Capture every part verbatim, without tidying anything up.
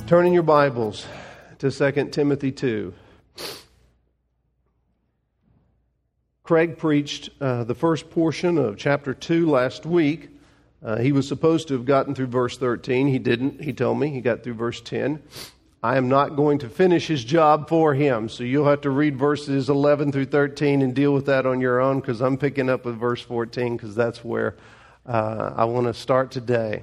Turn in your Bibles to Second Timothy two. Craig preached uh, the first portion of chapter two last week. Uh, he was supposed to have gotten through verse thirteen. He didn't, he told me. He got through verse ten. I am not going to finish his job for him, so you'll have to read verses eleven through thirteen and deal with that on your own, because I'm picking up with verse fourteen, because that's where uh, I want to start today.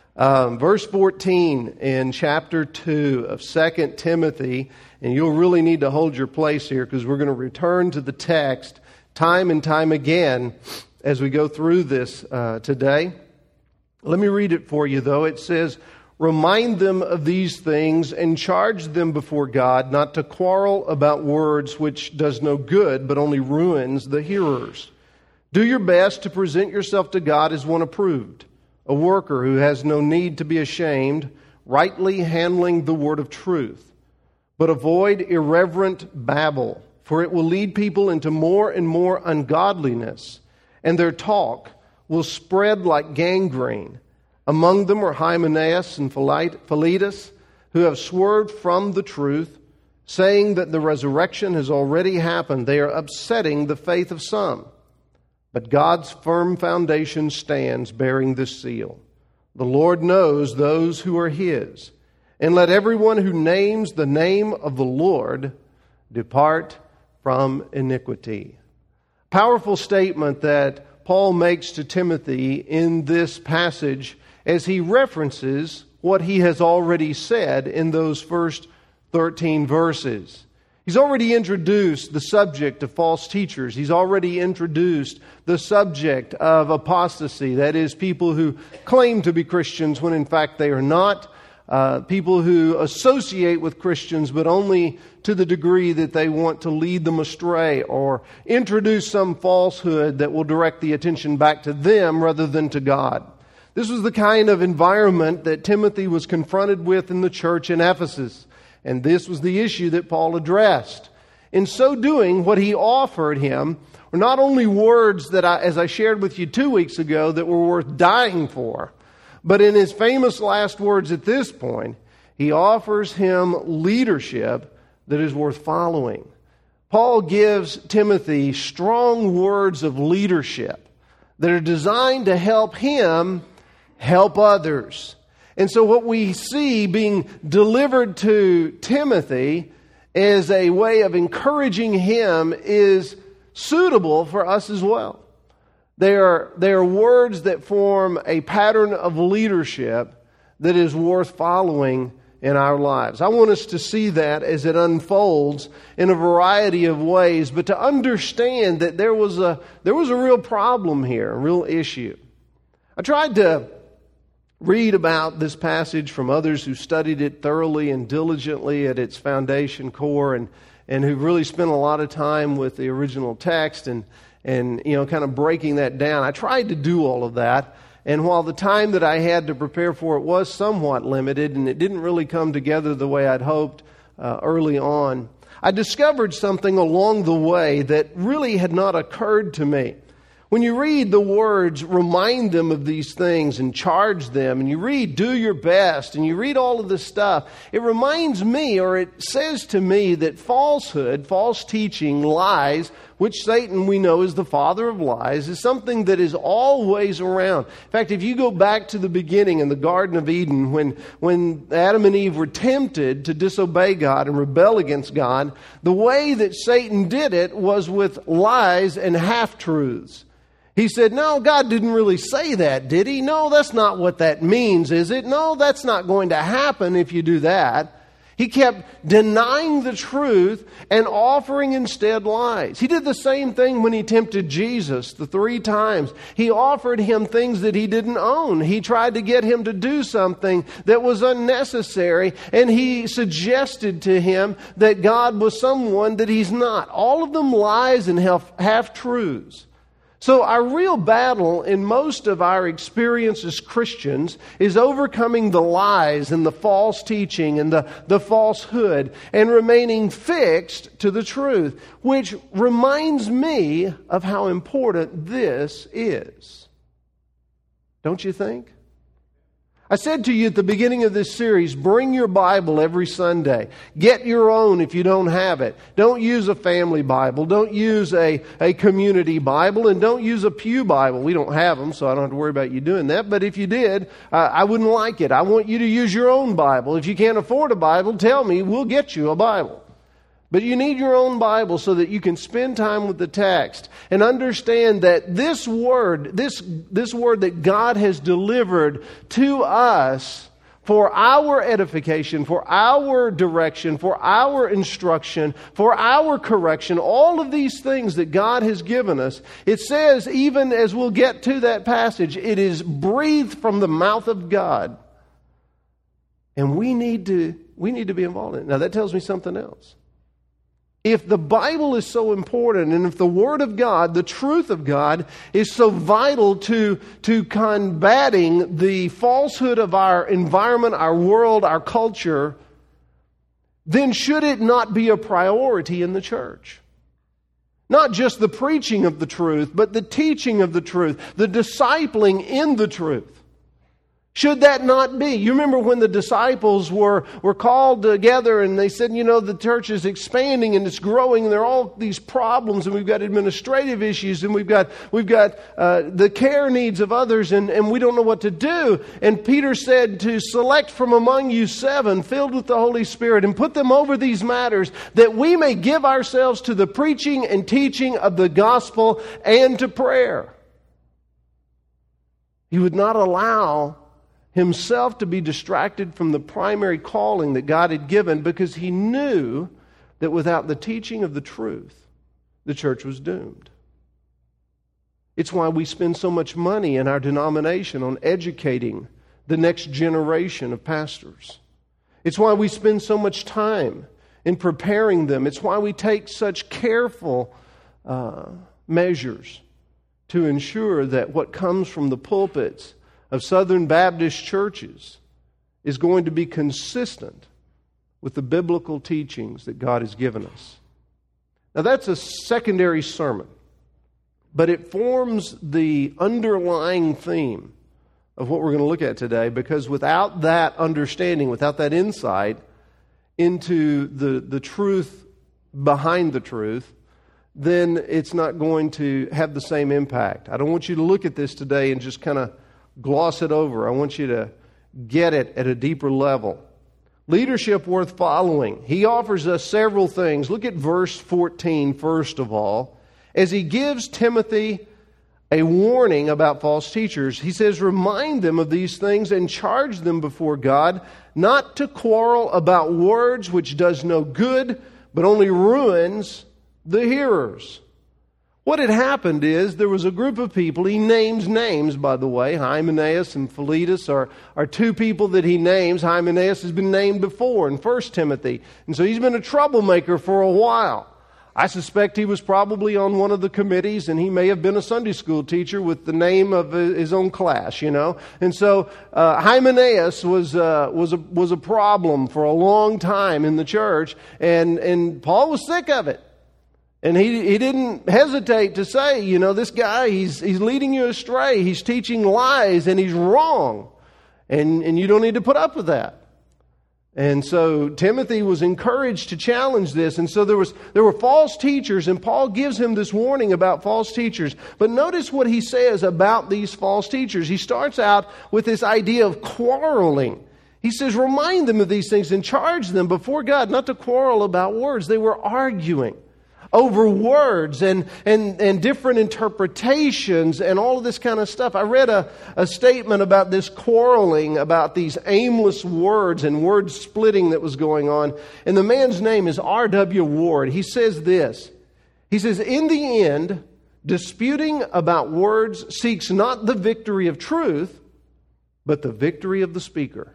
Um, verse fourteen in chapter two of Second Timothy, and you'll really need to hold your place here because we're going to return to the text time and time again as we go through this uh, today. Let me read it for you, though. It says, "Remind them of these things and charge them before God not to quarrel about words which does no good but only ruins the hearers. Do your best to present yourself to God as one approved, a worker who has no need to be ashamed, rightly handling the word of truth. But avoid irreverent babble, for it will lead people into more and more ungodliness, and their talk will spread like gangrene. Among them are Hymenaeus and Philetus, who have swerved from the truth, saying that the resurrection has already happened. They are upsetting the faith of some. But God's firm foundation stands, bearing this seal. The Lord knows those who are His. And let everyone who names the name of the Lord depart from iniquity." Powerful statement that Paul makes to Timothy in this passage as he references what he has already said in those first thirteen verses. He's already introduced the subject of false teachers. He's already introduced the subject of apostasy. That is, people who claim to be Christians when in fact they are not. Uh, people who associate with Christians but only to the degree that they want to lead them astray or introduce some falsehood that will direct the attention back to them rather than to God. This was the kind of environment that Timothy was confronted with in the church in Ephesus. And this was the issue that Paul addressed. In so doing, what he offered him were not only words that, I, as I shared with you two weeks ago, that were worth dying for, but in his famous last words at this point, he offers him leadership that is worth following. Paul gives Timothy strong words of leadership that are designed to help him help others. And so what we see being delivered to Timothy as a way of encouraging him is suitable for us as well. They are, they are words that form a pattern of leadership that is worth following in our lives. I want us to see that as it unfolds in a variety of ways, but to understand that there was a, there was a real problem here, a real issue. I tried to read about this passage from others who studied it thoroughly and diligently at its foundation core and, and who really spent a lot of time with the original text and, and, you know, kind of breaking that down. I tried to do all of that. And while the time that I had to prepare for it was somewhat limited and it didn't really come together the way I'd hoped uh, early on, I discovered something along the way that really had not occurred to me. When you read the words, "remind them of these things and charge them," and you read, "do your best," and you read all of this stuff, it reminds me, or it says to me, that falsehood, false teaching, lies, which Satan we know is the father of lies, is something that is always around. In fact, if you go back to the beginning in the Garden of Eden, when, when Adam and Eve were tempted to disobey God and rebel against God, the way that Satan did it was with lies and half-truths. He said, "No, God didn't really say that, did He? No, that's not what that means, is it? No, that's not going to happen if you do that." He kept denying the truth and offering instead lies. He did the same thing when he tempted Jesus the three times. He offered him things that he didn't own. He tried to get him to do something that was unnecessary, and he suggested to him that God was someone that He's not. All of them lies and half-truths. So our real battle in most of our experience as Christians is overcoming the lies and the false teaching and the, the falsehood and remaining fixed to the truth, which reminds me of how important this is. Don't you think? I said to you at the beginning of this series, bring your Bible every Sunday. Get your own if you don't have it. Don't use a family Bible. Don't use a, a community Bible. And don't use a pew Bible. We don't have them, so I don't have to worry about you doing that. But if you did, uh, I wouldn't like it. I want you to use your own Bible. If you can't afford a Bible, tell me. We'll get you a Bible. But you need your own Bible so that you can spend time with the text and understand that this word, this, this word that God has delivered to us for our edification, for our direction, for our instruction, for our correction, all of these things that God has given us, it says, even as we'll get to that passage, it is breathed from the mouth of God. And we need to, we need to be involved in it. Now that tells me something else. If the Bible is so important, and if the Word of God, the truth of God, is so vital to, to combating the falsehood of our environment, our world, our culture, then should it not be a priority in the church? Not just the preaching of the truth, but the teaching of the truth, the discipling in the truth. Should that not be? You remember when the disciples were, were called together and they said, you know, the church is expanding and it's growing and there are all these problems and we've got administrative issues and we've got we've got uh, the care needs of others and, and we don't know what to do. And Peter said to select from among you seven filled with the Holy Spirit and put them over these matters that we may give ourselves to the preaching and teaching of the gospel and to prayer. He would not allow himself to be distracted from the primary calling that God had given because he knew that without the teaching of the truth, the church was doomed. It's why we spend so much money in our denomination on educating the next generation of pastors. It's why we spend so much time in preparing them. It's why we take such careful uh, measures to ensure that what comes from the pulpits of Southern Baptist churches is going to be consistent with the biblical teachings that God has given us. Now that's a secondary sermon, but it forms the underlying theme of what we're going to look at today, because without that understanding, without that insight into the, the truth behind the truth, then it's not going to have the same impact. I don't want you to look at this today and just kind of gloss it over. I want you to get it at a deeper level. Leadership worth following. He offers us several things. Look at verse fourteen first of all. As he gives Timothy a warning about false teachers, he says, remind them of these things and charge them before God not to quarrel about words which does no good, but only ruins the hearers. What had happened is there was a group of people, he names names, by the way. Hymenaeus and Philetus are, are two people that he names. Hymenaeus has been named before in First Timothy. And so he's been a troublemaker for a while. I suspect he was probably on one of the committees and he may have been a Sunday school teacher with the name of his own class, you know. And so uh, Hymenaeus was, uh, was, a, was a problem for a long time in the church, and, and Paul was sick of it. And he he didn't hesitate to say, you know, this guy, he's he's leading you astray. He's teaching lies and he's wrong. And and you don't need to put up with that. And so Timothy was encouraged to challenge this. And so there was there were false teachers, and Paul gives him this warning about false teachers. But notice what he says about these false teachers. He starts out with this idea of quarreling. He says, remind them of these things and charge them before God not to quarrel about words. They were arguing over words and, and, and different interpretations and all of this kind of stuff. I read a, a statement about this quarreling, about these aimless words and word splitting that was going on. And the man's name is R W Ward. He says this. He says, in the end, disputing about words seeks not the victory of truth, but the victory of the speaker.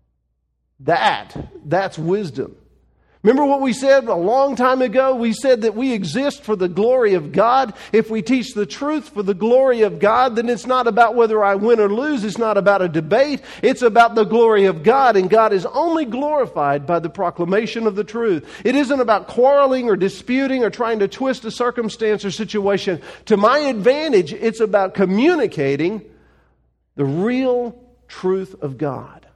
That, that's wisdom. Remember what we said a long time ago? We said that we exist for the glory of God. If we teach the truth for the glory of God, then it's not about whether I win or lose. It's not about a debate. It's about the glory of God. And God is only glorified by the proclamation of the truth. It isn't about quarreling or disputing or trying to twist a circumstance or situation to my advantage. It's about communicating the real truth of God.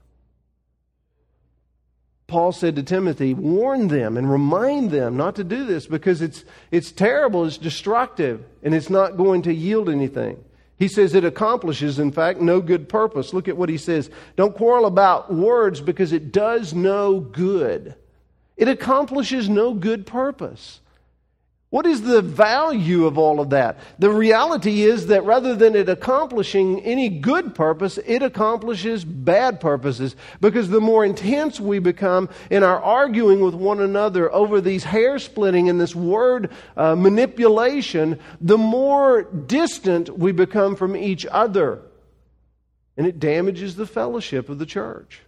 Paul said to Timothy, warn them and remind them not to do this because it's it's terrible, it's destructive, and it's not going to yield anything. He says it accomplishes, in fact, no good purpose. Look at what he says. Don't quarrel about words because it does no good. It accomplishes no good purpose. What is the value of all of that? The reality is that rather than it accomplishing any good purpose, it accomplishes bad purposes. Because the more intense we become in our arguing with one another over these hair splitting and this word uh, manipulation, the more distant we become from each other. And it damages the fellowship of the church.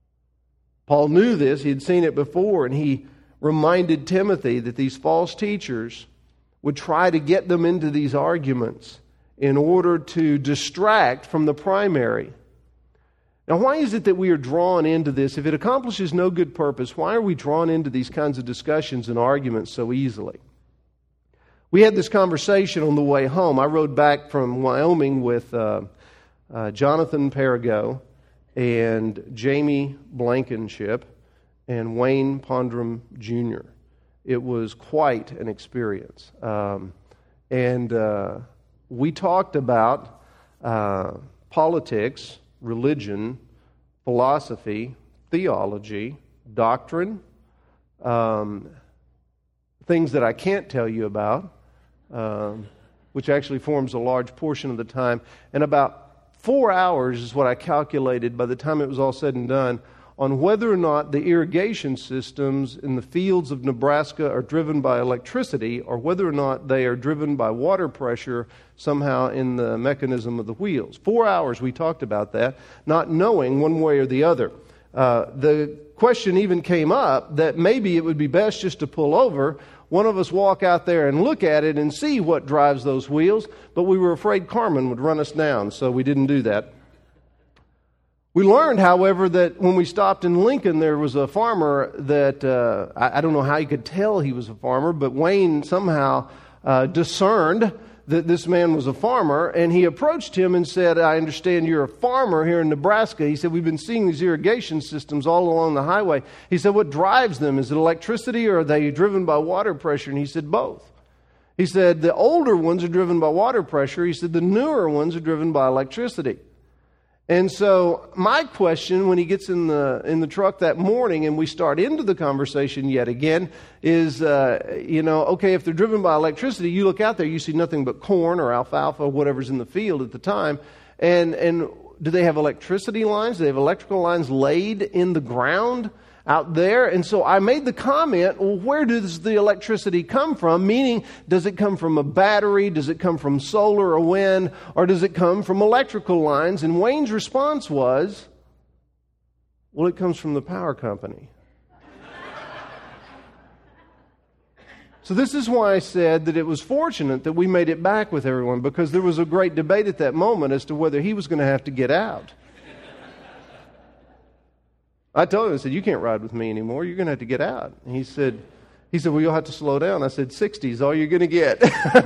Paul knew this. He had seen it before, and he reminded Timothy that these false teachers would try to get them into these arguments in order to distract from the primary. Now, why is it that we are drawn into this? If it accomplishes no good purpose, why are we drawn into these kinds of discussions and arguments so easily? We had this conversation on the way home. I rode back from Wyoming with uh, uh, Jonathan Perigo and Jamie Blankenship and Wayne Pondrum Junior It was quite an experience. Um, and uh, we talked about uh, politics, religion, philosophy, theology, doctrine, um, things that I can't tell you about, um, which actually forms a large portion of the time. And about four hours is what I calculated by the time it was all said and done on whether or not the irrigation systems in the fields of Nebraska are driven by electricity or whether or not they are driven by water pressure somehow in the mechanism of the wheels. Four hours we talked about that, not knowing one way or the other. Uh, the question even came up that maybe it would be best just to pull over, one of us walk out there and look at it and see what drives those wheels, but we were afraid Carmen would run us down, so we didn't do that. We learned, however, that when we stopped in Lincoln, there was a farmer that, uh, I, I don't know how you could tell he was a farmer, but Wayne somehow uh, discerned that this man was a farmer, and he approached him and said, I understand you're a farmer here in Nebraska. He said, we've been seeing these irrigation systems all along the highway. He said, what drives them? Is it electricity or are they driven by water pressure? And he said, both. He said, the older ones are driven by water pressure. He said, the newer ones are driven by electricity. And so my question when he gets in the in the truck that morning and we start into the conversation yet again is, uh, you know, okay, if they're driven by electricity, you look out there, you see nothing but corn or alfalfa or whatever's in the field at the time. And, and do they have electricity lines? Do they have electrical lines laid in the ground out there? And so I made the comment, well, where does the electricity come from? Meaning, does it come from a battery? Does it come from solar or wind? Or does it come from electrical lines? And Wayne's response was, well, it comes from the power company. So this is why I said that it was fortunate that we made it back with everyone, because there was a great debate at that moment as to whether he was going to have to get out. I told him, I said, you can't ride with me anymore. You're going to have to get out. And he said, he said, well, you'll have to slow down. I said, sixty is all you're going to get.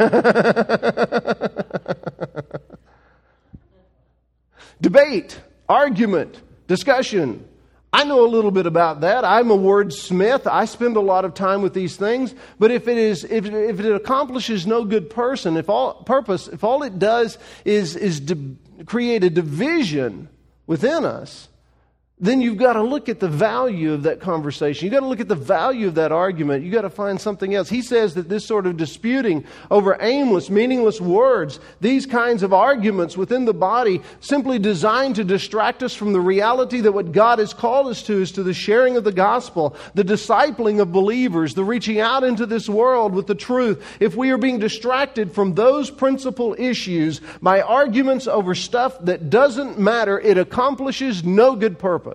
Debate, argument, discussion. I know a little bit about that. I'm a wordsmith. I spend a lot of time with these things. But if it is, if, if it accomplishes no good person, if all purpose, if all it does is is di- create a division within us, then you've got to look at the value of that conversation. You've got to look at the value of that argument. You've got to find something else. He says that this sort of disputing over aimless, meaningless words, these kinds of arguments within the body, simply designed to distract us from the reality that what God has called us to is to the sharing of the gospel, the discipling of believers, the reaching out into this world with the truth. If we are being distracted from those principal issues by arguments over stuff that doesn't matter, it accomplishes no good purpose.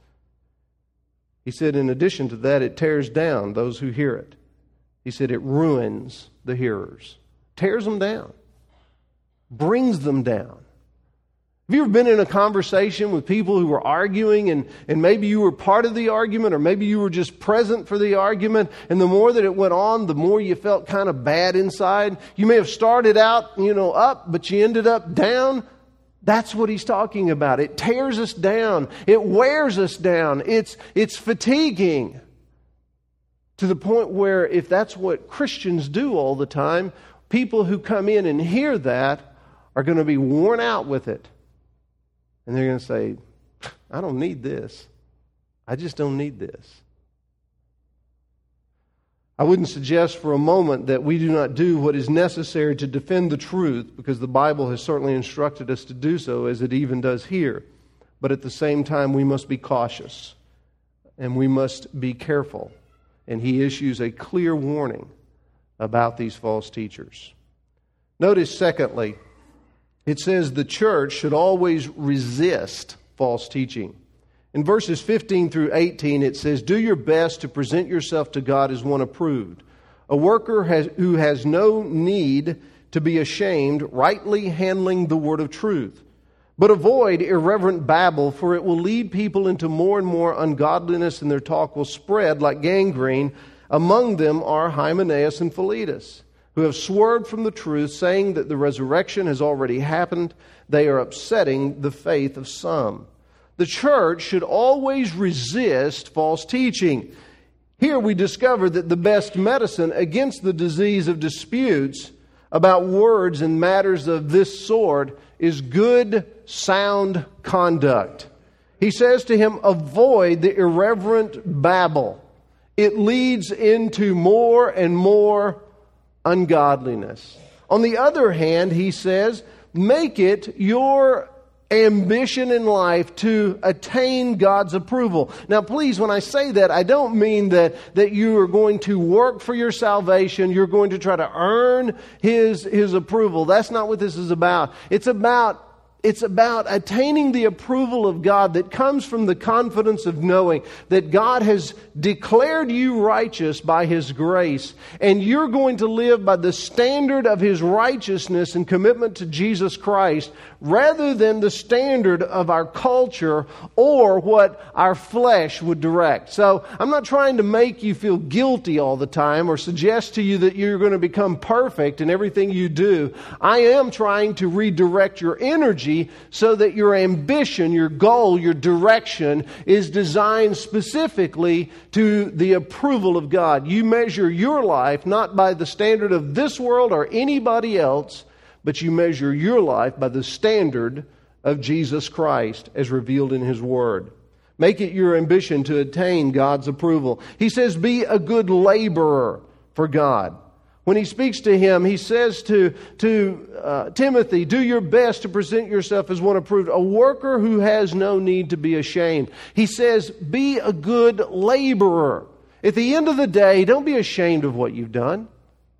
He said, in addition to that, it tears down those who hear it. He said, it ruins the hearers. Tears them down. Brings them down. Have you ever been in a conversation with people who were arguing and, and maybe you were part of the argument or maybe you were just present for the argument, and the more that it went on, the more you felt kind of bad inside? You may have started out, you know, up, but you ended up down. That's what he's talking about. It tears us down. It wears us down. It's, it's fatiguing to the point where if that's what Christians do all the time, people who come in and hear that are going to be worn out with it. And they're going to say, I don't need this. I just don't need this. I wouldn't suggest for a moment that we do not do what is necessary to defend the truth, because the Bible has certainly instructed us to do so, as it even does here. But at the same time, we must be cautious and we must be careful. And he issues a clear warning about these false teachers. Notice, secondly, it says the church should always resist false teaching. In verses fifteen through eighteen, it says, do your best to present yourself to God as one approved, a worker has, who has no need to be ashamed, rightly handling the word of truth. But avoid irreverent babble, for it will lead people into more and more ungodliness, and their talk will spread like gangrene. Among them are Hymenaeus and Philetus, who have swerved from the truth, saying that the resurrection has already happened. They are upsetting the faith of some. The church should always resist false teaching. Here we discover that the best medicine against the disease of disputes about words and matters of this sort is good, sound conduct. He says to him, avoid the irreverent babble. It leads into more and more ungodliness. On the other hand, he says, make it your ambition in life to attain God's approval. Now, please, when I say that, I don't mean that, that you are going to work for your salvation. You're going to try to earn His, His approval. That's not what this is about. It's about It's about attaining the approval of God that comes from the confidence of knowing that God has declared you righteous by His grace, and you're going to live by the standard of His righteousness and commitment to Jesus Christ rather than the standard of our culture or what our flesh would direct. So I'm not trying to make you feel guilty all the time or suggest to you that you're going to become perfect in everything you do. I am trying to redirect your energy so that your ambition, your goal, your direction is designed specifically to the approval of God. You measure your life not by the standard of this world or anybody else, but you measure your life by the standard of Jesus Christ as revealed in His Word. Make it your ambition to attain God's approval. He says, be a good laborer for God. When he speaks to him, he says to, to uh, Timothy, do your best to present yourself as one approved, a worker who has no need to be ashamed. He says, be a good laborer. At the end of the day, don't be ashamed of what you've done.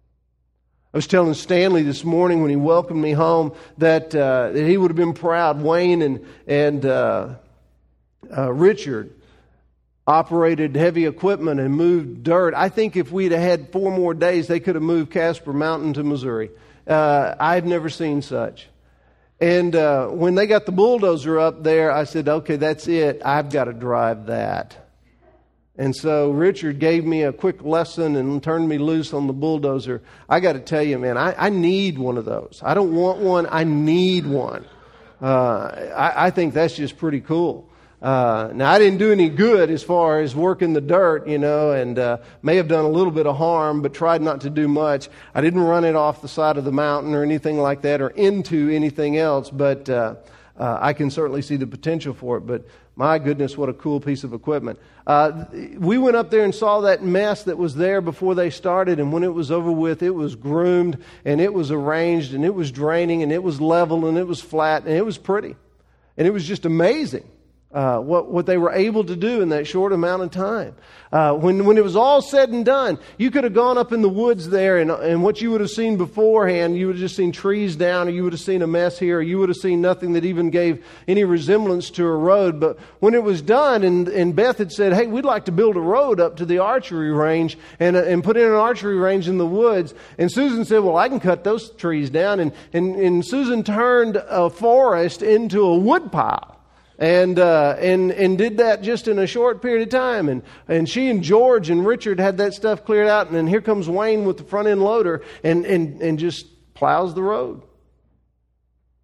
I was telling Stanley this morning when he welcomed me home that, uh, that he would have been proud. Wayne and, and uh, uh, Richard operated heavy equipment and moved dirt. I think if we'd have had four more days, they could have moved Casper Mountain to Missouri. Uh, I've never seen such. And uh, when they got the bulldozer up there, I said, okay, that's it. I've got to drive that. And so Richard gave me a quick lesson and turned me loose on the bulldozer. I got to tell you, man, I, I need one of those. I don't want one. I need one. Uh, I, I think that's just pretty cool. Uh, now, I didn't do any good as far as working the dirt, you know, and uh, may have done a little bit of harm, but tried not to do much. I didn't run it off the side of the mountain or anything like that or into anything else, but uh, uh, I can certainly see the potential for it. But my goodness, what a cool piece of equipment. Uh, we went up there and saw that mess that was there before they started, and when it was over with, it was groomed, and it was arranged, and it was draining, and it was level, and it was flat, and it was pretty. And it was just amazing. Uh, what what they were able to do in that short amount of time. Uh, when when it was all said and done, you could have gone up in the woods there, and, and what you would have seen beforehand, you would have just seen trees down, or you would have seen a mess here, or you would have seen nothing that even gave any resemblance to a road. But when it was done, and, and Beth had said, hey, we'd like to build a road up to the archery range and uh, and put in an archery range in the woods. And Susan said, well, I can cut those trees down. And, and, and Susan turned a forest into a wood pile. And uh, and and did that just in a short period of time. And and she and George and Richard had that stuff cleared out. And then here comes Wayne with the front end loader and, and, and just plows the road.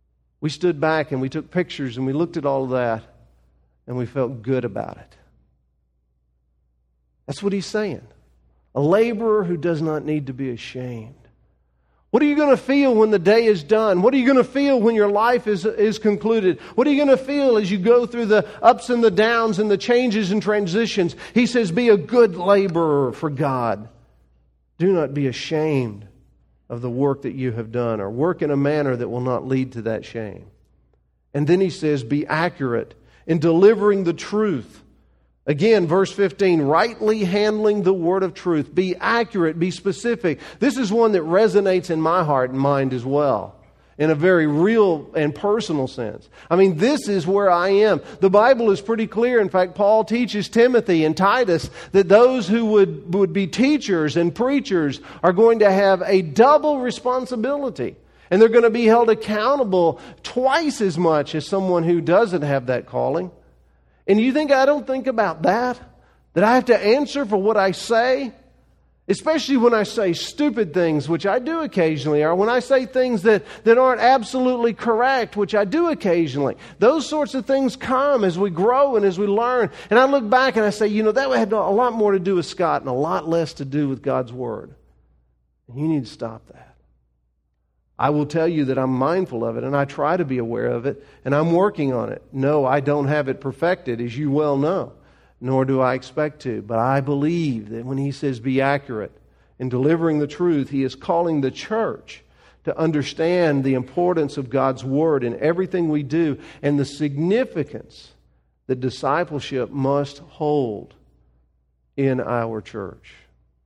We stood back and we took pictures and we looked at all of that and we felt good about it. That's what he's saying. A laborer who does not need to be ashamed. What are you going to feel when the day is done? What are you going to feel when your life is, is concluded? What are you going to feel as you go through the ups and the downs and the changes and transitions? He says, be a good laborer for God. Do not be ashamed of the work that you have done, or work in a manner that will not lead to that shame. And then he says, be accurate in delivering the truth. Again, verse fifteen, rightly handling the word of truth. Be accurate, be specific. This is one that resonates in my heart and mind as well, in a very real and personal sense. I mean, this is where I am. The Bible is pretty clear. In fact, Paul teaches Timothy and Titus that those who would, would be teachers and preachers are going to have a double responsibility. And they're going to be held accountable twice as much as someone who doesn't have that calling. And you think I don't think about that? That I have to answer for what I say? Especially when I say stupid things, which I do occasionally, or when I say things that, that aren't absolutely correct, which I do occasionally. Those sorts of things come as we grow and as we learn. And I look back and I say, you know, that had a lot more to do with Scott and a lot less to do with God's Word. And you need to stop that. I will tell you that I'm mindful of it, and I try to be aware of it, and I'm working on it. No, I don't have it perfected, as you well know, nor do I expect to. But I believe that when he says be accurate in delivering the truth, he is calling the church to understand the importance of God's Word in everything we do and the significance that discipleship must hold in our church.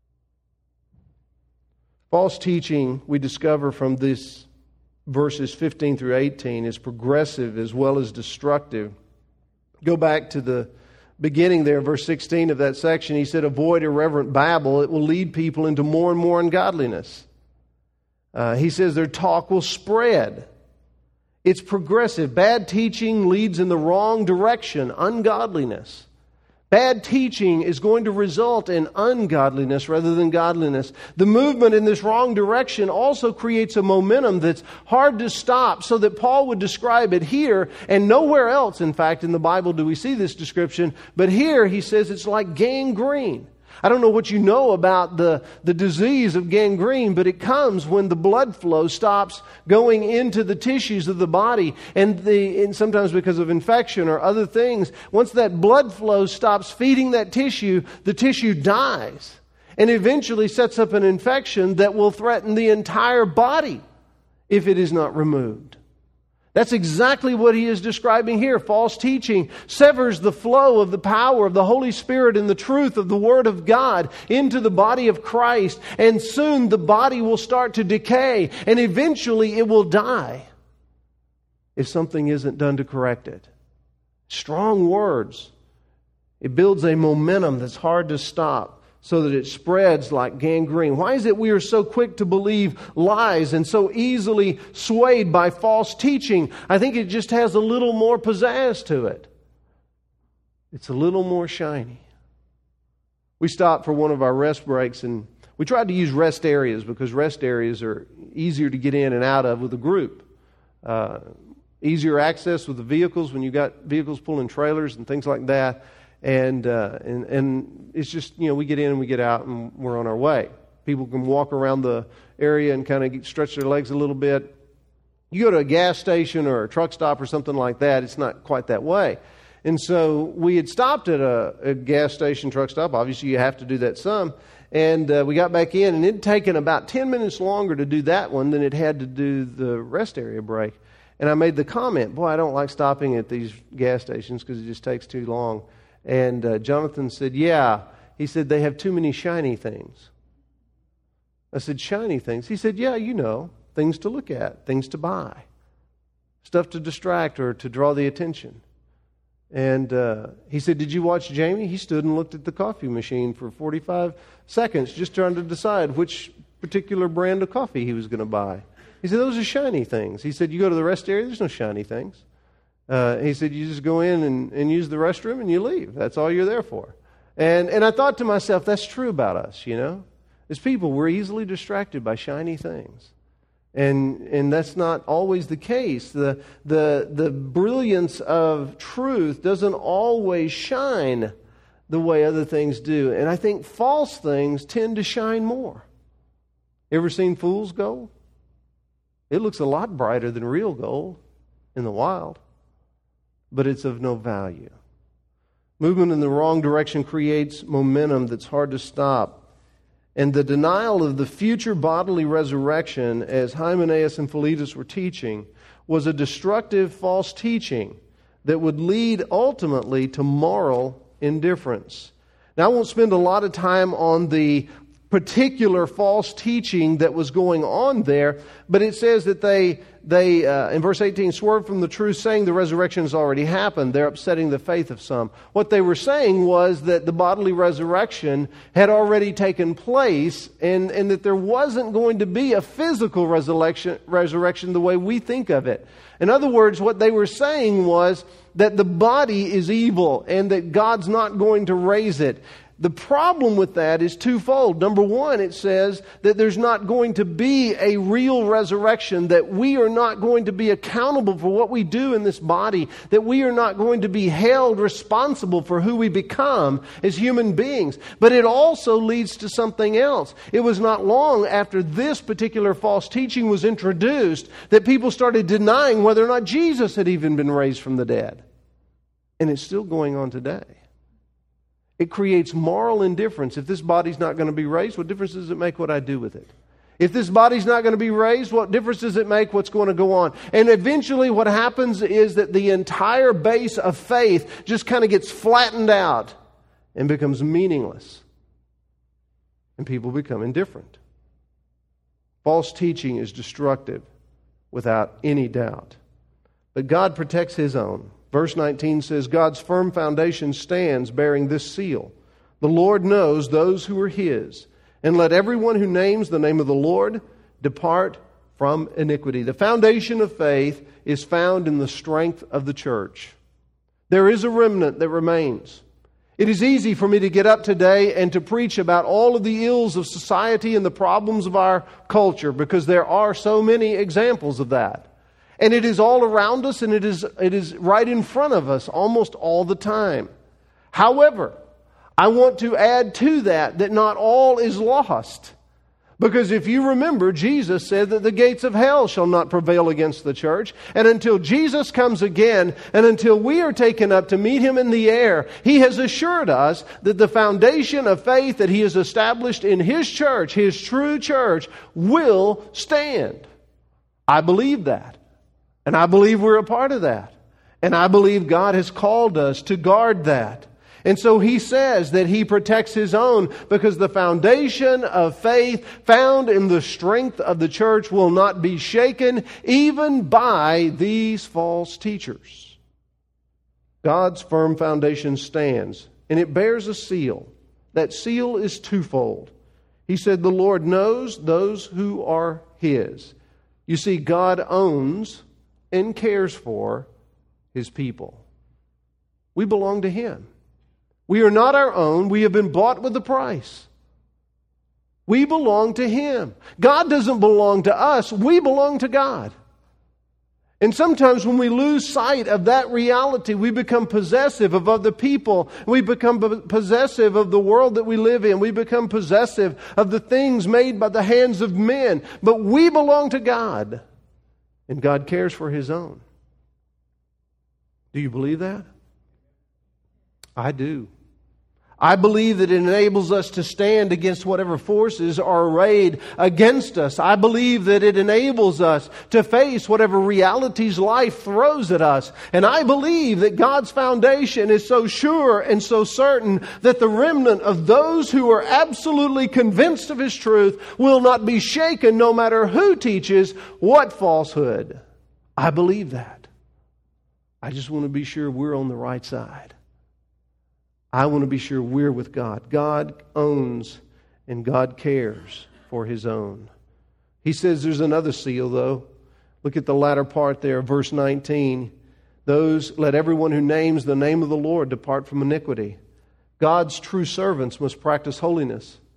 False teaching, we discover from this verses fifteen through eighteen, is progressive as well as destructive. Go back to the beginning there, verse sixteen of that section. He said, avoid irreverent babble. It will lead people into more and more ungodliness. Uh, he says their talk will spread. It's progressive. Bad teaching leads in the wrong direction, ungodliness. Bad teaching is going to result in ungodliness rather than godliness. The movement in this wrong direction also creates a momentum that's hard to stop, so that Paul would describe it here, and nowhere else, in fact, in the Bible do we see this description, but here he says it's like gangrene. I don't know what you know about the, the disease of gangrene, but it comes when the blood flow stops going into the tissues of the body. And, the, and sometimes because of infection or other things, once that blood flow stops feeding that tissue, the tissue dies. And eventually sets up an infection that will threaten the entire body if it is not removed. That's exactly what he is describing here. False teaching severs the flow of the power of the Holy Spirit and the truth of the Word of God into the body of Christ. And soon the body will start to decay, and eventually it will die if something isn't done to correct it. Strong words. It builds a momentum that's hard to stop, so that it spreads like gangrene. Why is it we are so quick to believe lies and so easily swayed by false teaching? I think it just has a little more pizzazz to it. It's a little more shiny. We stopped for one of our rest breaks, and we tried to use rest areas because rest areas are easier to get in and out of with a group. Uh, easier access with the vehicles when you got vehicles pulling trailers and things like that. And, uh, and and it's just, you know, we get in and we get out and we're on our way. People can walk around the area and kind of stretch their legs a little bit. You go to a gas station or a truck stop or something like that, it's not quite that way. And so we had stopped at a, a gas station, truck stop. Obviously, you have to do that some. And uh, we got back in, and it had taken about ten minutes longer to do that one than it had to do the rest area break. And I made the comment, boy, I don't like stopping at these gas stations because it just takes too long. And uh, Jonathan said, yeah. He said, they have too many shiny things. I said, shiny things? He said, yeah, you know, things to look at, things to buy, stuff to distract or to draw the attention. And uh, he said, did you watch Jamie? He stood and looked at the coffee machine for forty-five seconds just trying to decide which particular brand of coffee he was going to buy. He said, those are shiny things. He said, you go to the rest area, there's no shiny things. Uh, he said, you just go in and, and use the restroom and you leave. That's all you're there for. And and I thought to myself, that's true about us, you know. As people, we're easily distracted by shiny things. And and that's not always the case. The, the, the brilliance of truth doesn't always shine the way other things do. And I think false things tend to shine more. Ever seen fool's gold? It looks a lot brighter than real gold in the wild, but it's of no value. Movement in the wrong direction creates momentum that's hard to stop. And the denial of the future bodily resurrection, as Hymenaeus and Philetus were teaching, was a destructive false teaching that would lead ultimately to moral indifference. Now, I won't spend a lot of time on the particular false teaching that was going on there, but it says that they, they uh, in verse eighteen, swerved from the truth, saying the resurrection has already happened. They're upsetting the faith of some. What they were saying was that the bodily resurrection had already taken place, and, and that there wasn't going to be a physical resurrection, resurrection the way we think of it. In other words, what they were saying was that the body is evil and that God's not going to raise it. The problem with that is twofold. Number one, it says that there's not going to be a real resurrection, that we are not going to be accountable for what we do in this body, that we are not going to be held responsible for who we become as human beings. But it also leads to something else. It was not long after this particular false teaching was introduced that people started denying whether or not Jesus had even been raised from the dead. And it's still going on today. It creates moral indifference. If this body's not going to be raised, what difference does it make what I do with it? If this body's not going to be raised, what difference does it make what's going to go on? And eventually what happens is that the entire base of faith just kind of gets flattened out and becomes meaningless. And people become indifferent. False teaching is destructive without any doubt. But God protects His own. Verse nineteen says, God's firm foundation stands bearing this seal. The Lord knows those who are His, and let everyone who names the name of the Lord depart from iniquity. The foundation of faith is found in the strength of the church. There is a remnant that remains. It is easy for me to get up today and to preach about all of the ills of society and the problems of our culture, because there are so many examples of that. And it is all around us, and it is, it is right in front of us almost all the time. However, I want to add to that that not all is lost. Because if you remember, Jesus said that the gates of hell shall not prevail against the church. And until Jesus comes again, and until we are taken up to meet Him in the air, He has assured us that the foundation of faith that He has established in His church, His true church, will stand. I believe that. And I believe we're a part of that. And I believe God has called us to guard that. And so He says that He protects His own, because the foundation of faith found in the strength of the church will not be shaken even by these false teachers. God's firm foundation stands, and it bears a seal. That seal is twofold. He said the Lord knows those who are His. You see, God owns and cares for His people. We belong to Him. We are not our own. We have been bought with a price. We belong to Him. God doesn't belong to us. We belong to God. And sometimes when we lose sight of that reality, we become possessive of other people. We become possessive of the world that we live in. We become possessive of the things made by the hands of men. But we belong to God. And God cares for His own. Do you believe that? I do. I believe that it enables us to stand against whatever forces are arrayed against us. I believe that it enables us to face whatever realities life throws at us. And I believe that God's foundation is so sure and so certain that the remnant of those who are absolutely convinced of His truth will not be shaken no matter who teaches what falsehood. I believe that. I just want to be sure we're on the right side. I want to be sure we're with God. God owns and God cares for His own. He says there's another seal, though. Look at the latter part there, verse nineteen. Those, let everyone who names the name of the Lord depart from iniquity. God's true servants must practice holiness.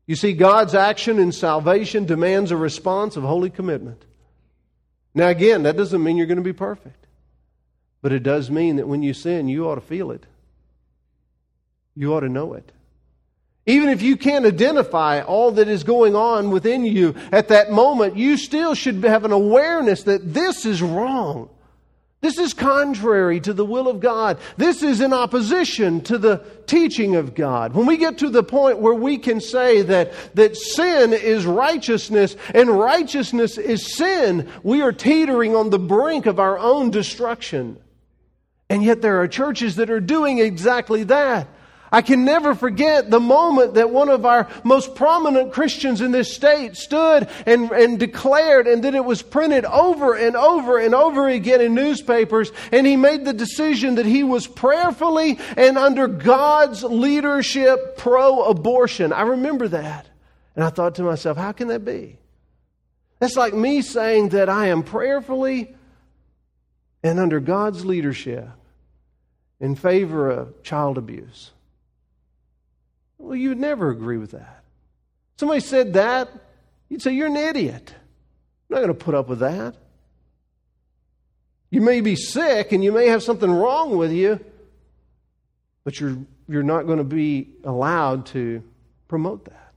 You see, God's action in salvation demands a response of holy commitment. Now again, that doesn't mean you're going to be perfect. But it does mean that when you sin, you ought to feel it. You ought to know it. Even if you can't identify all that is going on within you at that moment, you still should have an awareness that this is wrong. This is contrary to the will of God. This is in opposition to the teaching of God. When we get to the point where we can say that, that sin is righteousness and righteousness is sin, we are teetering on the brink of our own destruction. And yet there are churches that are doing exactly that. I can never forget the moment that one of our most prominent Christians in this state stood and, and declared, and then it was printed over and over and over again in newspapers, and he made the decision that he was prayerfully and under God's leadership pro-abortion. I remember that. And I thought to myself, how can that be? That's like me saying that I am prayerfully and under God's leadership in favor of child abuse. Well, you would never agree with that. Somebody said that, you'd say, you're an idiot. I'm not going to put up with that. You may be sick and you may have something wrong with you, but you're, you're not going to be allowed to promote that.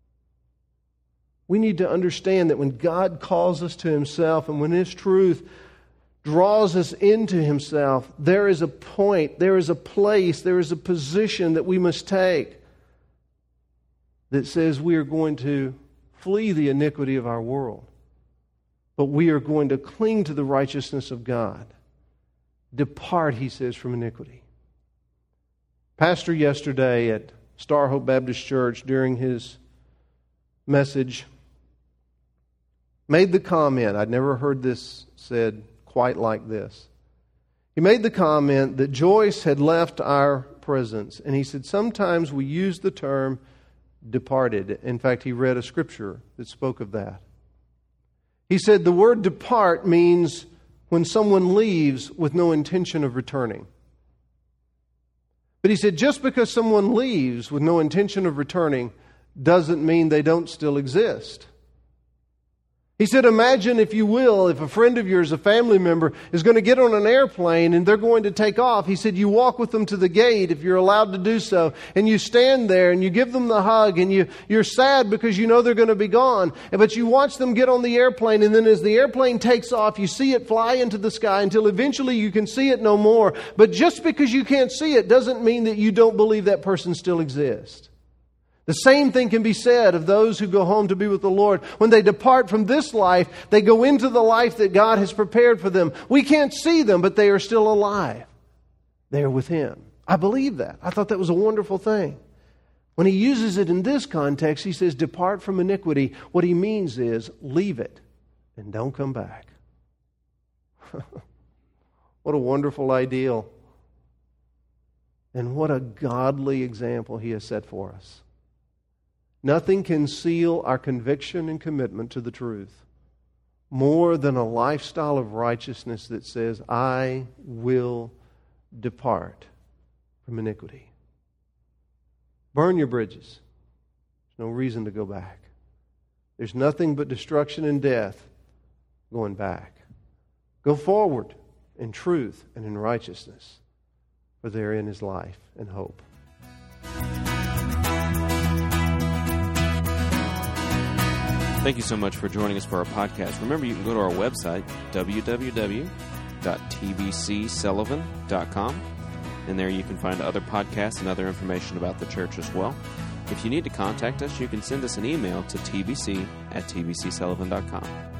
We need to understand that when God calls us to Himself and when His truth draws us into Himself, there is a point, there is a place, there is a position that we must take that says we are going to flee the iniquity of our world, but we are going to cling to the righteousness of God. Depart, He says, from iniquity. Pastor yesterday at Star Hope Baptist Church during his message made the comment, I'd never heard this said quite like this. He made the comment that Joyce had left our presence, and he said sometimes we use the term departed. In fact, he read a scripture that spoke of that. He said the word depart means when someone leaves with no intention of returning. But he said just because someone leaves with no intention of returning doesn't mean they don't still exist. He said, imagine, if you will, if a friend of yours, a family member, is going to get on an airplane and they're going to take off. He said, you walk with them to the gate if you're allowed to do so, and you stand there and you give them the hug, and you, you're sad because you know they're going to be gone. But you watch them get on the airplane, and then as the airplane takes off, you see it fly into the sky until eventually you can see it no more. But just because you can't see it doesn't mean that you don't believe that person still exists. The same thing can be said of those who go home to be with the Lord. When they depart from this life, they go into the life that God has prepared for them. We can't see them, but they are still alive. They are with Him. I believe that. I thought that was a wonderful thing. When he uses it in this context, he says, depart from iniquity. What he means is, leave it and don't come back. What a wonderful ideal. And what a godly example he has set for us. Nothing can seal our conviction and commitment to the truth more than a lifestyle of righteousness that says, I will depart from iniquity. Burn your bridges. There's no reason to go back. There's nothing but destruction and death going back. Go forward in truth and in righteousness, for therein is life and hope. Thank you so much for joining us for our podcast. Remember, you can go to our website, w w w dot t b c sullivan dot com, and there you can find other podcasts and other information about the church as well. If you need to contact us, you can send us an email to t b c at t b c sullivan dot com.